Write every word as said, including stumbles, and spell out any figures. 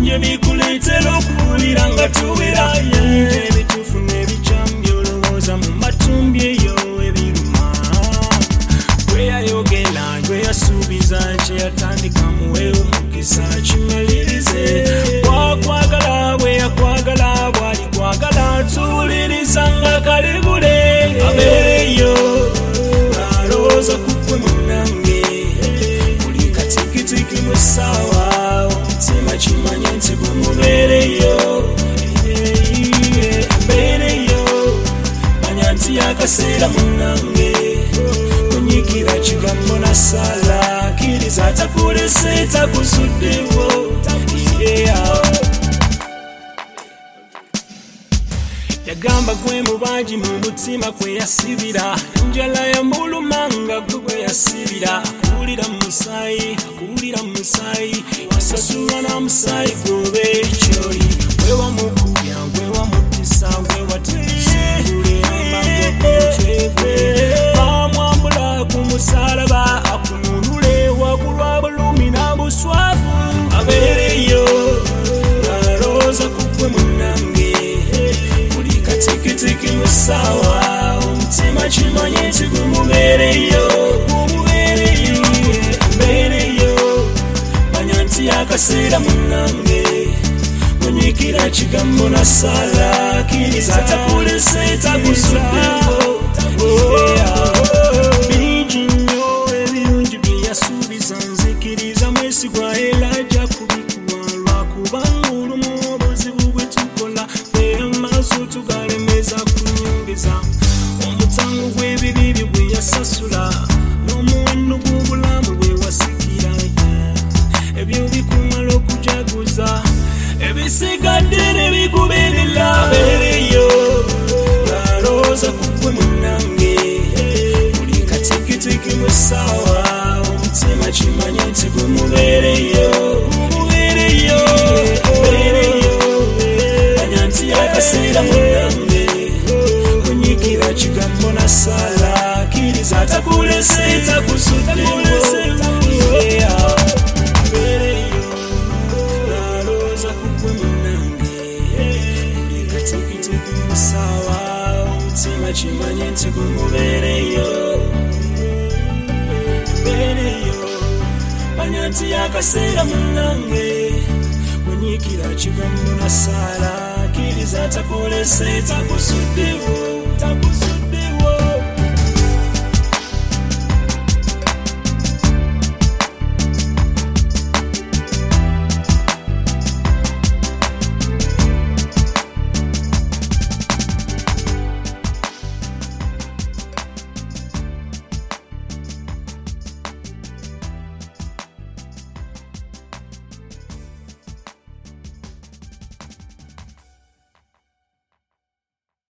bingi bikuleetera okuwulira nga tuwera ebituufu n'ebicambi olowooza mu matumbi eyo ebiruma gwe yayogera gwe yasuubiza kye yatandika muwe omukisa kimalirize bwakwagala bwe yakwagala bwali kwagala tuwuliriza nga kalibule abeereyo alowooza kukwe munange buli katikitiki mu ssaawa omutima kimanye nti gwe mubeereyo mbeereyo manya nti yakaseera munange kunyikira kigambo na sala kiriza atakulese takusuddewo yagamba gwe mubangi mu mutima kwe yasibira enjala yamulumanga gwe gwe yasibira akuwulira mu musaayi akuwulira mu musaayi yasasulwa na musaayi gobe ekyoli gwe wamukubya gwe wamutisa gwe watisibuleyamagwakutwegwe bamwambula ku musalaba akununule wagulwa bulumi n'abuswavu abeereyo alowooza kugwe munange tikitiki musawa omutima kimanye nti gwe mubeereyo mubeereyo mbeereyo manya nti yakaseera munange kunyikira kigambo na sala kiriza takulese takusuddewo bingi nnyo ebirungi bye yasuubiza nzikiriza mwesigwa era ajja kubikuwa lwakubanga olumu obuzibu bwe tukola amaaso tugalemeza kunyongeza omutango gw'ebibi bwe yasasula n'omuwendo gw'obulamu bwe wasikira ebyo bikumala okujaguza ebisigadde ne biguberera abeereyo alowooza kugwe munange buli katikitiki mu ssaawa omutima kimanye nti gwe mubeereyo mubeereyo mubeereyo nti yakaseera munange kunyikira kigambo na sala kiriza takulese takusuddewo alowooza kugwe munange buli katikitiki mu ssaawa omutima kimanye nti gwe mubeereyo mubeereyo manya nti yakaseera munange kunyikira kigambo na sala kiriza takulese takusuddewo takusuddewo